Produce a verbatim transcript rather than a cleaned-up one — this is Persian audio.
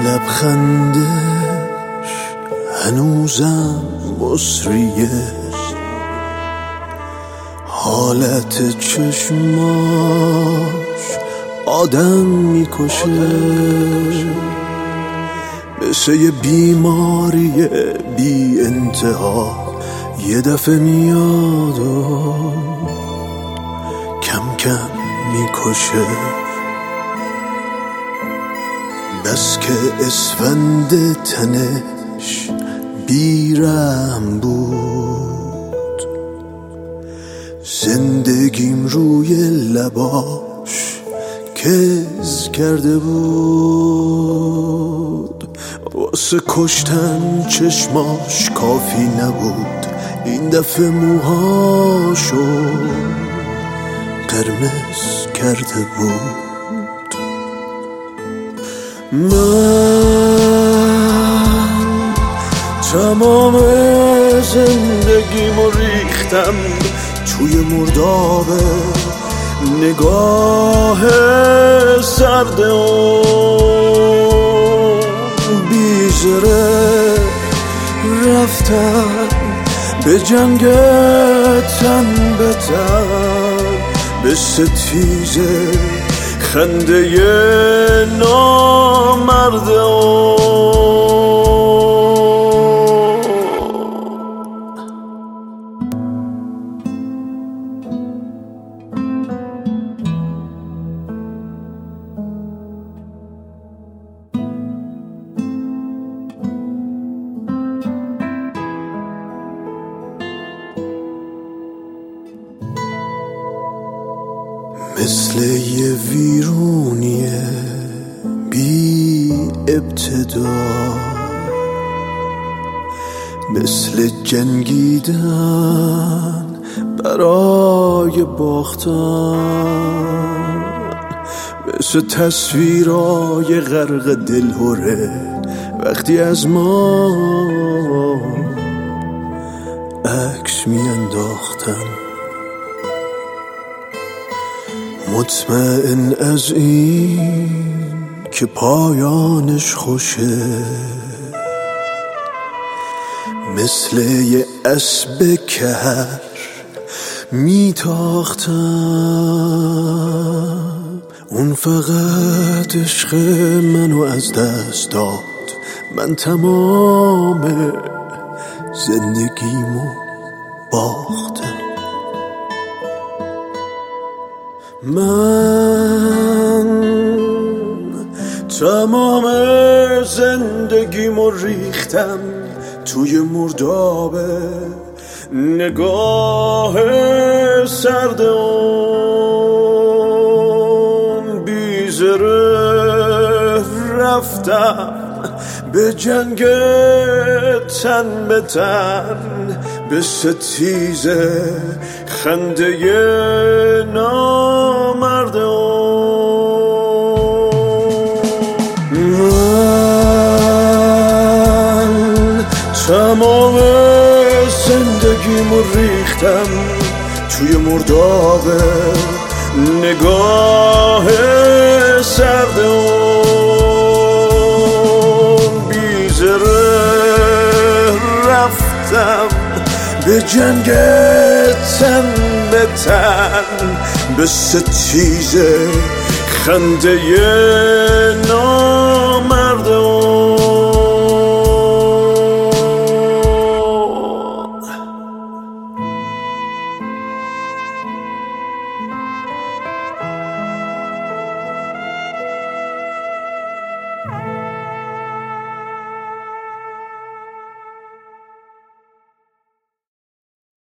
لبخندش هنوزم مصریه، حالت چشماش آدم میکشه، مثل یه بیماری بی انتها یه دفعه میاد و کم کم میکشه. بس که اسفند تنش بیرم بود، زندگیم روی لباش کز کرده بود. واسه کشتن چشماش کافی نبود، این دفعه موهاشو قرمز کرده بود. من تمام زندگیمو ریختم توی مرداب نگاه سرد اون، بیزره رفتم به جنگ تن به تن، به ستیزه خنده نامرد مثل یه ویرونیه بی ابتدا، مثل جنگیدن برای باختن، مثل تصویرای غرق دلهوره وقتی از ما عکس میانداختن. مطمئن از این که پایانش خوشه، مثل یه اسب کهر میتاختم. اون فقط عشق منو از دست داد، من تمام زندگیمو باختم. من تمام زندگیمو ریختم توی مرداب نگاه سرد اون، بیزره رفتم به جنگ تن به تن، به ستیزه خنده نامرد من تمام زندگیمو ریختم توی مرداب نگاه سرد اون، بیزره رفتم به جنگ تن به تن، به ستیزه خنده نامرد